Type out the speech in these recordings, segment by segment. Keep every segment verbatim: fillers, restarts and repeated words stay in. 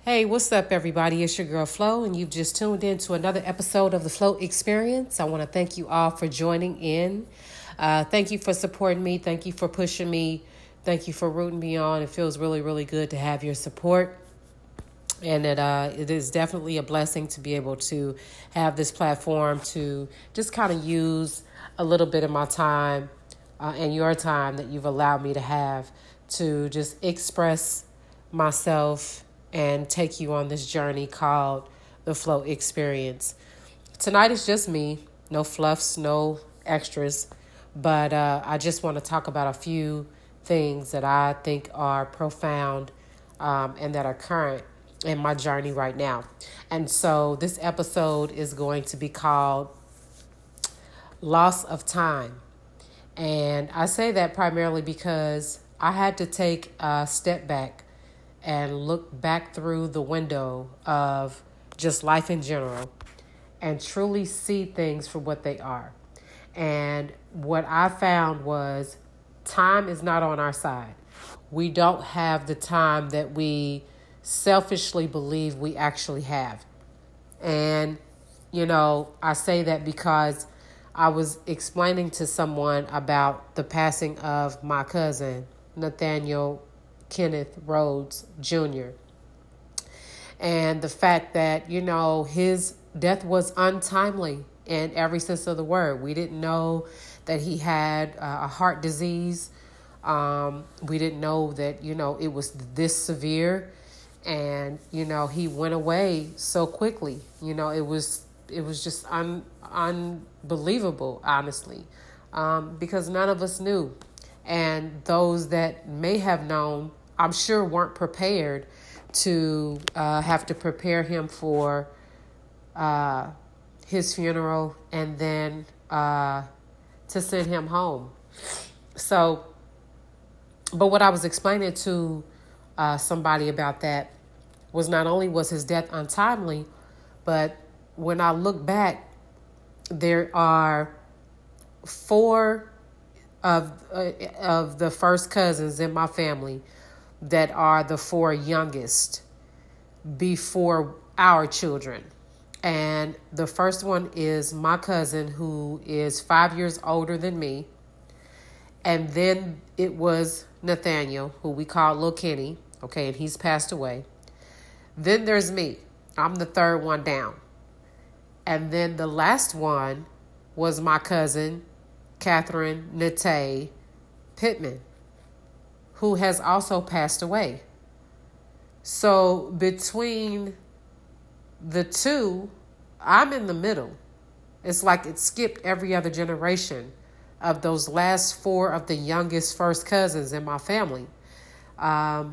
Hey, what's up, everybody? It's your girl Flo, and you've just tuned in to another episode of the Flo Experience. I want to thank you all for joining in. Uh, thank you for supporting me. Thank you for pushing me. Thank you for rooting me on. It feels really, really good to have your support. And it, uh, it is definitely a blessing to be able to have this platform to just kind of use a little bit of my time uh, and your time that you've allowed me to have to just express myself and take you on this journey called the Flo Experience. Tonight is just me, no fluffs, no extras, but uh, I just want to talk about a few things that I think are profound um, and that are current in my journey right now. And so this episode is going to be called Loss of Time. And I say that primarily because I had to take a step back and look back through the window of just life in general and truly see things for what they are. And what I found was time is not on our side. We don't have the time that we selfishly believe we actually have. And, you know, I say that because I was explaining to someone about the passing of my cousin, Nathaniel Kenneth Rhodes Junior And the fact that, you know, his death was untimely in every sense of the word. We didn't know that he had uh, a heart disease. Um, we didn't know that, you know, it was this severe. And, you know, he went away so quickly. You know, it was it was just un, unbelievable, honestly, um, because none of us knew. And those that may have known, I'm sure, weren't prepared to uh, have to prepare him for uh, his funeral and then uh, to send him home. So, but what I was explaining to uh, somebody about that was not only was his death untimely, but when I look back, there are four of uh, of the first cousins in my family that are the four youngest before our children. And the first one is my cousin, who is five years older than me. And then it was Nathaniel, who we call Lil Kenny. Okay, and he's passed away. Then there's me. I'm the third one down. And then the last one was my cousin, Catherine Nate Pittman, who has also passed away. So between the two, I'm in the middle. It's like it skipped every other generation of those last four of the youngest first cousins in my family. Um,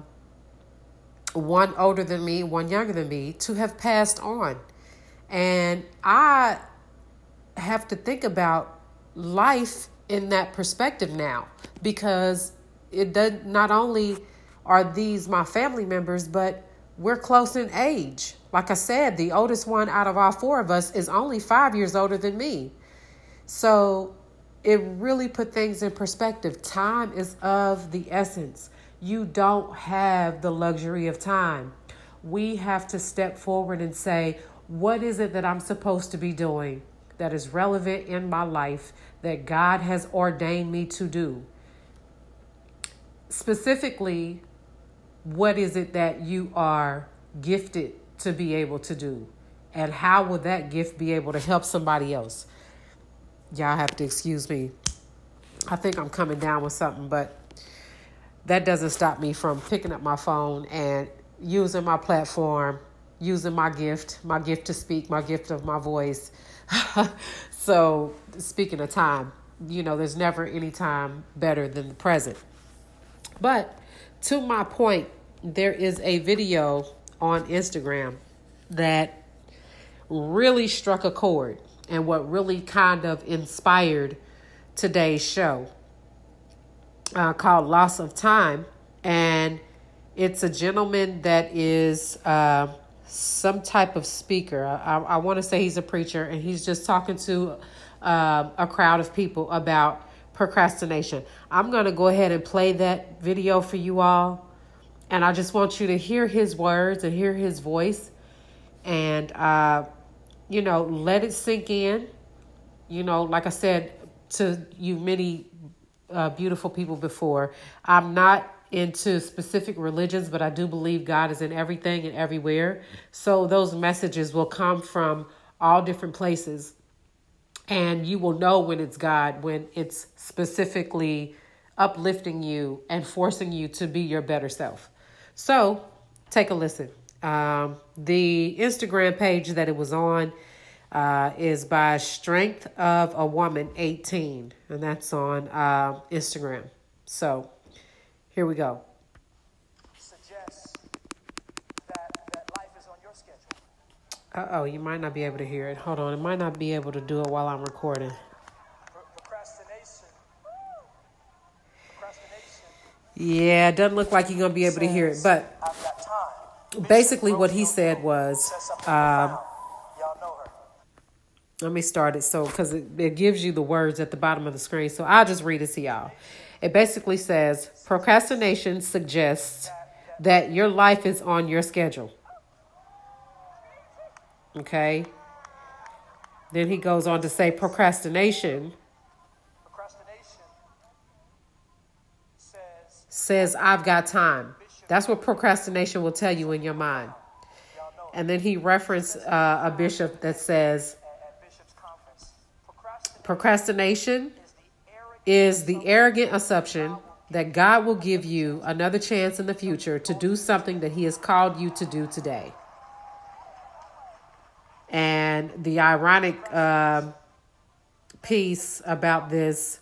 one older than me, one younger than me, to have passed on. And I have to think about life in that perspective now, because it does not only are these my family members, but we're close in age. Like I said, the oldest one out of all four of us is only five years older than me. So it really put things in perspective. Time is of the essence. You don't have the luxury of time. We have to step forward and say, what is it that I'm supposed to be doing that is relevant in my life that God has ordained me to do? Specifically, what is it that you are gifted to be able to do? And how will that gift be able to help somebody else? Y'all have to excuse me. I think I'm coming down with something, but that doesn't stop me from picking up my phone and using my platform, using my gift, my gift to speak, my gift of my voice. So speaking of time, you know, there's never any time better than the present. But to my point, there is a video on Instagram that really struck a chord and what really kind of inspired today's show uh, called Loss of Time. And it's a gentleman that is uh, some type of speaker. I, I want to say he's a preacher, and he's just talking to uh, a crowd of people about procrastination. I'm going to go ahead and play that video for you all. And I just want you to hear his words and hear his voice and, uh, you know, let it sink in. You know, like I said to you many uh, beautiful people before, I'm not into specific religions, but I do believe God is in everything and everywhere. So those messages will come from all different places. And you will know when it's God, when it's specifically uplifting you and forcing you to be your better self. So take a listen. Um, the Instagram page that it was on uh, is by Strength of a Woman eighteen, and that's on uh, Instagram. So here we go. Suggests that, that life is on your schedule. Uh-oh, you might not be able to hear it. Hold on, it might not be able to do it while I'm recording. Procrastination. Procrastination. Yeah, it doesn't look like you're going to be able to hear it, but I've got time. basically what he said was, um, Y'all know her. let me start it so because it, it gives you the words at the bottom of the screen. So I'll just read it to y'all. It basically says, procrastination suggests that your life is on your schedule. Okay. Then he goes on to say procrastination Procrastination says, says I've got time. That's what procrastination will tell you in your mind. y'all know her. And then he referenced uh, a bishop that says At, at Bishop's conference. Procrastination procrastination is the arrogant is the arrogant assumption that God will give you another chance in the future to do something that he has called you to do today. And the ironic uh, piece about this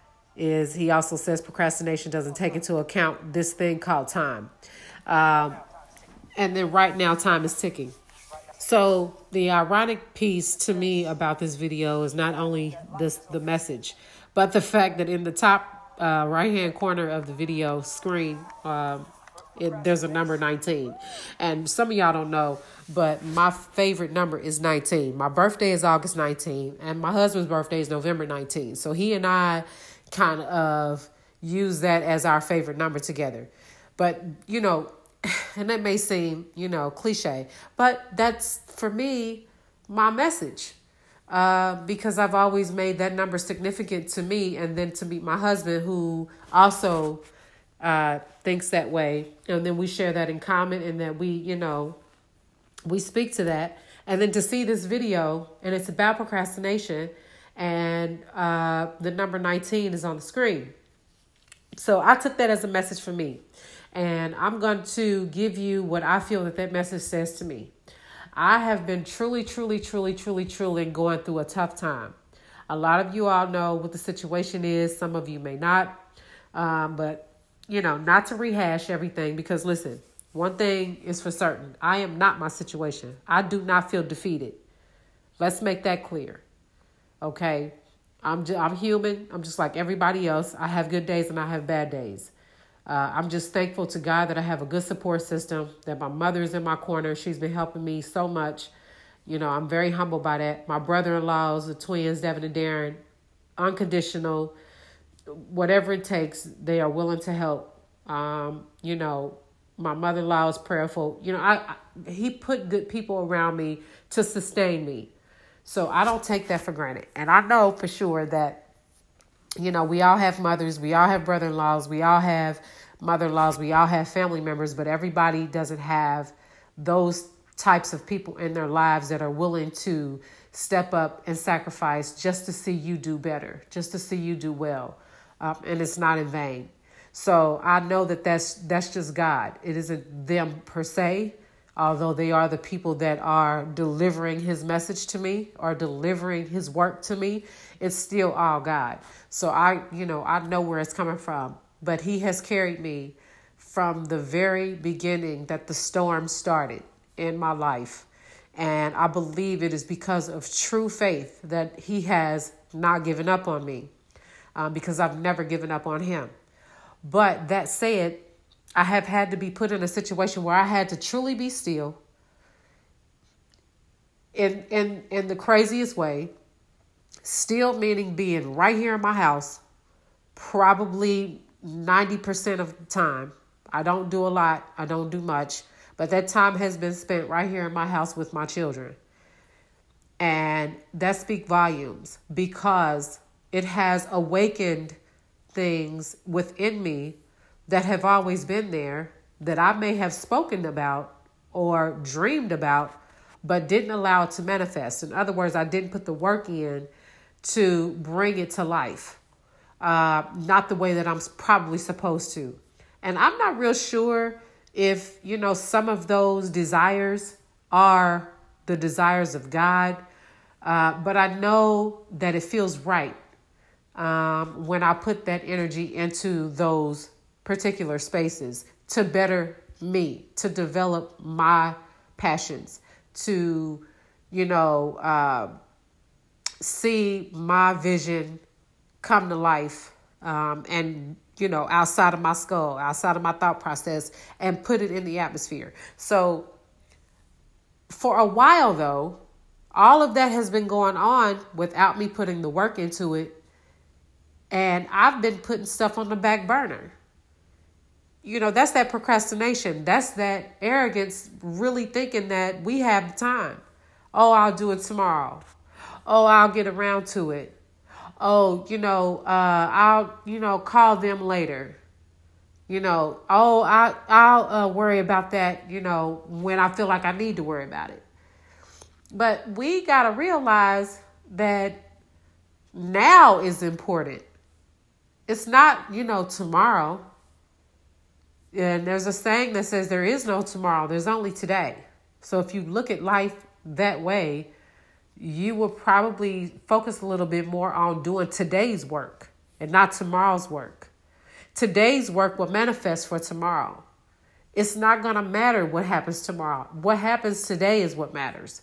is he also says procrastination doesn't take into account this thing called time. Um, and then right now time is ticking. So the ironic piece to me about this video is not only this the message, but the fact that in the top uh, right-hand corner of the video screen, um, it, there's a number nineteen. And some of y'all don't know, but my favorite number is nineteen. My birthday is August nineteenth, and my husband's birthday is November nineteenth. So he and I kind of use that as our favorite number together. But, you know, and that may seem, you know, cliche, but that's, for me, my message. Uh, because I've always made that number significant to me, and then to meet my husband, who also uh, thinks that way. And then we share that in common, and that we, you know, we speak to that. And then to see this video, and it's about procrastination, and uh, the number nineteen is on the screen. So I took that as a message for me. And I'm going to give you what I feel that that message says to me. I have been truly, truly, truly, truly, truly going through a tough time. A lot of you all know what the situation is. Some of you may not. Um, but, you know, not to rehash everything, because listen, one thing is for certain. I am not my situation. I do not feel defeated. Let's make that clear. Okay? I'm just, I'm human. I'm just like everybody else. I have good days and I have bad days. Uh, I'm just thankful to God that I have a good support system, that my mother is in my corner. She's been helping me so much. You know, I'm very humbled by that. My brother-in-laws, the twins, Devin and Darren, unconditional. Whatever it takes, they are willing to help. Um, you know, my mother-in-law is prayerful. You know, I, I he put good people around me to sustain me. So I don't take that for granted. And I know for sure that, you know, we all have mothers, we all have brother-in-laws, we all have mother-in-laws, we all have family members, but everybody doesn't have those types of people in their lives that are willing to step up and sacrifice just to see you do better, just to see you do well. Um, and it's not in vain. So I know that that's, that's just God. It isn't them per se, although they are the people that are delivering his message to me or delivering his work to me. It's still all God. So I, you know, I know where it's coming from, but he has carried me from the very beginning that the storm started in my life. And I believe it is because of true faith that he has not given up on me, um, because I've never given up on him. But that said, I have had to be put in a situation where I had to truly be still in, in, in the craziest way. Still meaning being right here in my house, probably ninety percent of the time, I don't do a lot. I don't do much. But that time has been spent right here in my house with my children. And that speaks volumes because it has awakened things within me that have always been there that I may have spoken about or dreamed about, but didn't allow it to manifest. In other words, I didn't put the work in to bring it to life. Uh, not the way that I'm probably supposed to. And I'm not real sure if, you know, some of those desires are the desires of God. Uh, but I know that it feels right um, when I put that energy into those particular spaces to better me, to develop my passions, to, you know, uh, see my vision come to life um, and, you know, outside of my skull, outside of my thought process, and put it in the atmosphere. So for a while, though, all of that has been going on without me putting the work into it. And I've been putting stuff on the back burner. You know, that's that procrastination. That's that arrogance, really thinking that we have the time. Oh, I'll do it tomorrow. Oh, I'll get around to it. Oh, you know, uh, I'll, you know, call them later. You know, oh, I, I'll uh, worry about that, you know, when I feel like I need to worry about it. But we got to realize that now is important. It's not, you know, tomorrow. And there's a saying that says there is no tomorrow. There's only today. So if you look at life that way, you will probably focus a little bit more on doing today's work and not tomorrow's work. Today's work will manifest for tomorrow. It's not going to matter what happens tomorrow. What happens today is what matters.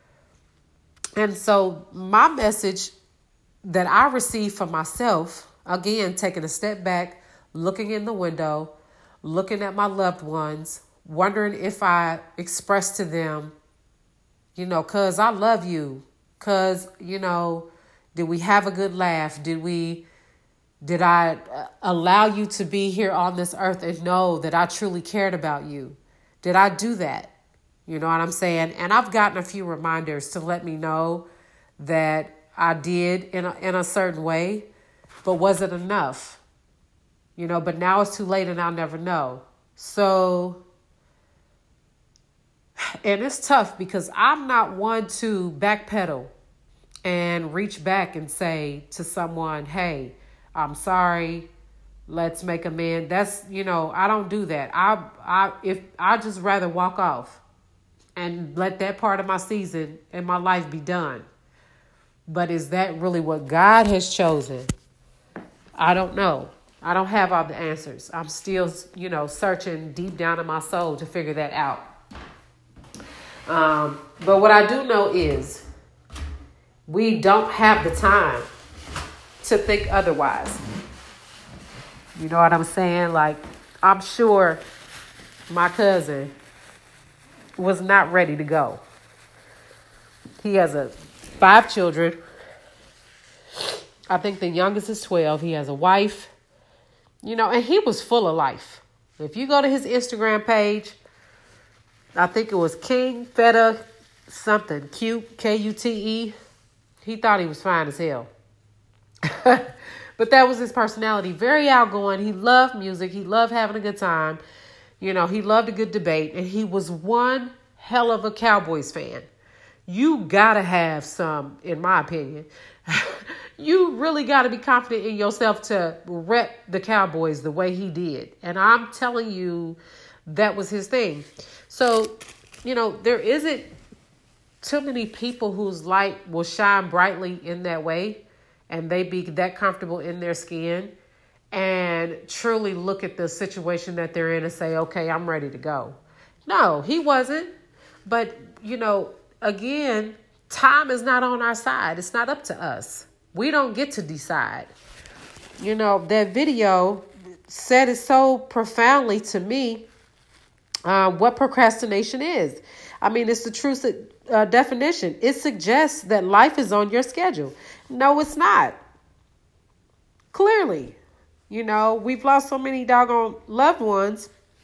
And so my message that I received for myself, again, taking a step back, looking in the window, looking at my loved ones, wondering if I expressed to them, you know, cause I love you. Cause, you know, did we have a good laugh? Did we, did I allow you to be here on this earth and know that I truly cared about you? Did I do that? You know what I'm saying? And I've gotten a few reminders to let me know that I did in a, in a certain way, but was it enough? You know, but now it's too late and I'll never know. So, and it's tough because I'm not one to backpedal and reach back and say to someone, hey, I'm sorry, let's make amends. That's, you know, I don't do that. I, I, if I just rather walk off and let that part of my season and my life be done. But is that really what God has chosen? I don't know. I don't have all the answers. I'm still, you know, searching deep down in my soul to figure that out. Um, but what I do know is we don't have the time to think otherwise. You know what I'm saying? Like, I'm sure my cousin was not ready to go. He has a five children. I think the youngest is twelve. He has a wife. You know, and he was full of life. If you go to his Instagram page, I think it was King Feta something, Q, K U T E. He thought he was fine as hell. But that was his personality. Very outgoing. He loved music. He loved having a good time. You know, he loved a good debate. And he was one hell of a Cowboys fan. You gotta have some, in my opinion. You really got to be confident in yourself to rep the Cowboys the way he did. And I'm telling you, that was his thing. So, you know, there isn't too many people whose light will shine brightly in that way. And they be that comfortable in their skin and truly look at the situation that they're in and say, okay, I'm ready to go. No, he wasn't. But, you know, again, time is not on our side. It's not up to us. We don't get to decide. You know, that video said it so profoundly to me uh, what procrastination is. I mean, it's the true uh, definition. It suggests that life is on your schedule. No, it's not. Clearly, you know, we've lost so many doggone loved ones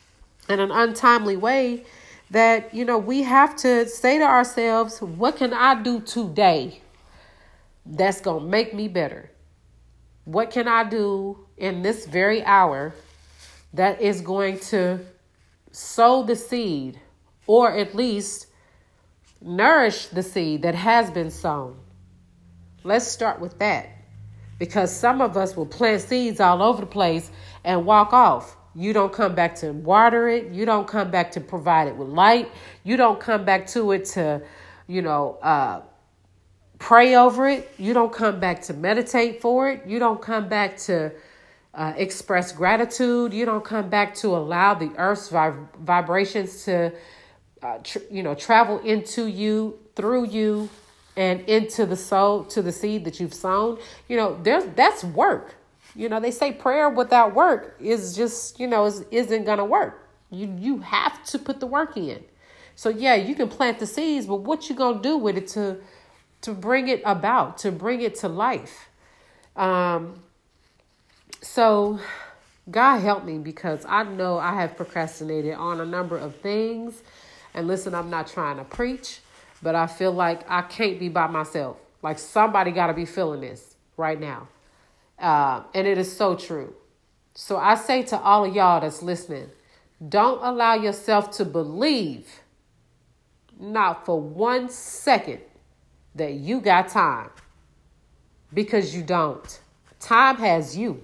in an untimely way, that, you know, we have to say to ourselves, what can I do today that's going to make me better? What can I do in this very hour that is going to sow the seed, or at least nourish the seed that has been sown? Let's start with that, because some of us will plant seeds all over the place and walk off. You don't come back to water it. You don't come back to provide it with light. You don't come back to it to, you know, uh, pray over it. You don't come back to meditate for it. You don't come back to uh, express gratitude. You don't come back to allow the earth's vib- vibrations to, uh, tr- you know, travel into you, through you, and into the soul, to the seed that you've sown. You know, there's that's work. You know, they say prayer without work is just, you know, is, isn't going to work. You you have to put the work in. So, yeah, you can plant the seeds, but what you going to do with it to to bring it about, to bring it to life? Um. So, God help me, because I know I have procrastinated on a number of things. And listen, I'm not trying to preach, but I feel like I can't be by myself. Like, somebody got to be feeling this right now. Uh, and it is so true. So I say to all of y'all that's listening, don't allow yourself to believe, not for one second, that you got time. Because you don't. Time has you.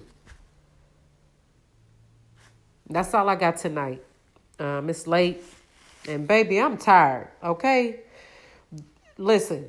That's all I got tonight. Um, it's late. And baby, I'm tired. Okay? Listen.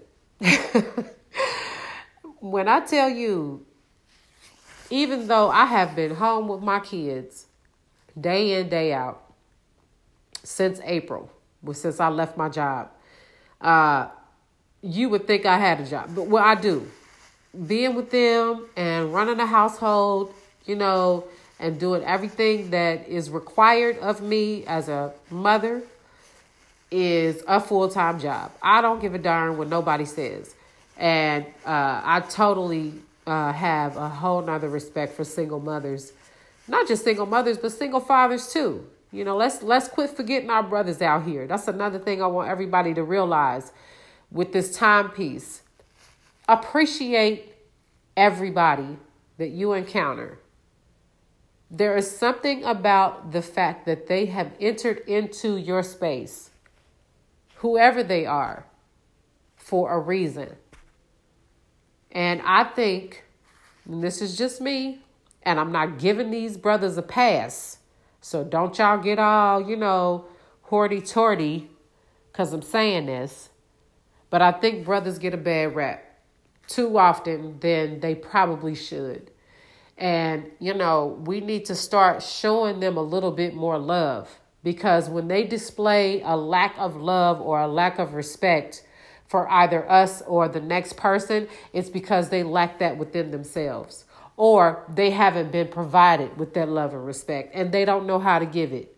When I tell you, even though I have been home with my kids day in, day out since April, since I left my job, uh, you would think I had a job. But well, I do. Being with them and running a household, you know, and doing everything that is required of me as a mother is a full-time job. I don't give a darn what nobody says. And uh, I totally uh, have a whole nother respect for single mothers. Not just single mothers, but single fathers too. You know, let's let's quit forgetting our brothers out here. That's another thing I want everybody to realize with this timepiece. Appreciate everybody that you encounter. There is something about the fact that they have entered into your space, whoever they are, for a reason. And I think, and this is just me, and I'm not giving these brothers a pass, so don't y'all get all, you know, hoity-toity because I'm saying this, but I think brothers get a bad rap too often than they probably should. And, you know, we need to start showing them a little bit more love, because when they display a lack of love or a lack of respect for either us or the next person, it's because they lack that within themselves, or they haven't been provided with that love and respect, and they don't know how to give it.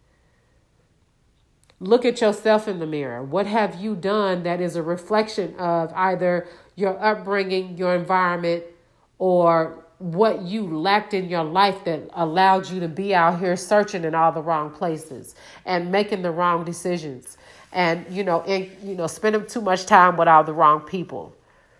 Look at yourself in the mirror. What have you done that is a reflection of either your upbringing, your environment, or what you lacked in your life that allowed you to be out here searching in all the wrong places and making the wrong decisions, and, you know, and, you know, spending too much time with all the wrong people.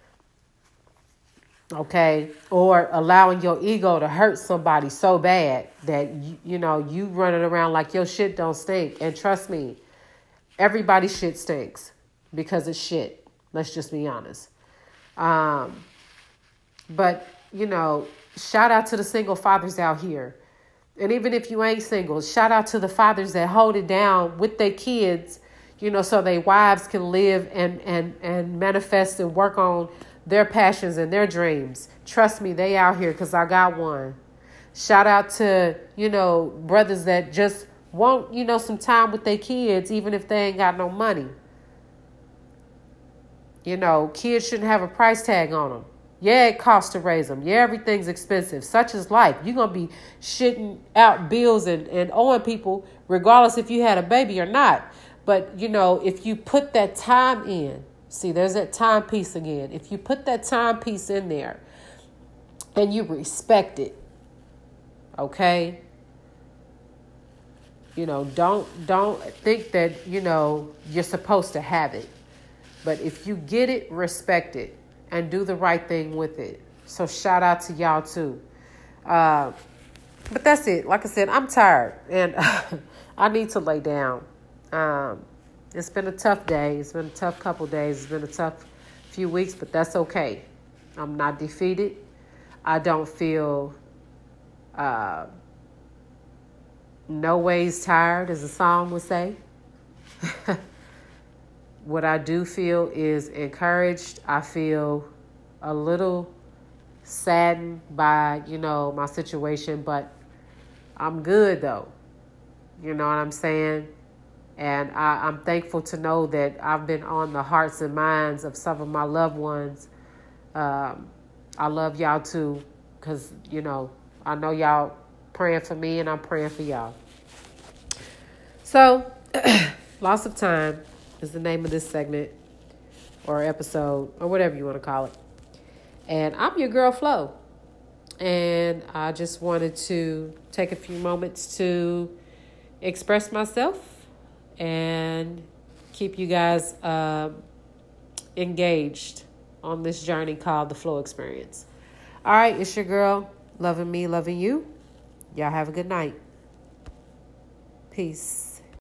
Okay. Or allowing your ego to hurt somebody so bad that, you, you know, you running around like your shit don't stink. And trust me, everybody's shit stinks because it's shit. Let's just be honest. Um, but, you know, shout out to the single fathers out here. And even if you ain't single, shout out to the fathers that hold it down with their kids, you know, so their wives can live and, and, and manifest and work on their passions and their dreams. Trust me, they out here, because I got one. Shout out to, you know, brothers that just want, you know, some time with their kids, even if they ain't got no money. You know, kids shouldn't have a price tag on them. Yeah, it costs to raise them. Yeah, everything's expensive. Such is life. You're going to be shitting out bills and, and owing people regardless if you had a baby or not. But, you know, if you put that time in, see, there's that timepiece again. If you put that timepiece in there and you respect it, okay, You know, don't don't think that, you know, you're supposed to have it. But if you get it, respect it and do the right thing with it. So shout out to y'all too. Uh, but that's it. Like I said, I'm tired and I need to lay down. Um, it's been a tough day. It's been a tough couple days. It's been a tough few weeks, but that's okay. I'm not defeated. I don't feel uh, no ways tired, as the song would say. What I do feel is encouraged. I feel a little saddened by, you know, my situation, but I'm good though. You know what I'm saying? And I, I'm thankful to know that I've been on the hearts and minds of some of my loved ones. Um, I love y'all too, because, you know, I know y'all praying for me and I'm praying for y'all. So, Loss of Time is the name of this segment or episode or whatever you want to call it. And I'm your girl, Flo. And I just wanted to take a few moments to express myself and keep you guys uh, engaged on this journey called the Flow Experience. All right, it's your girl, loving me, loving you. Y'all have a good night. Peace.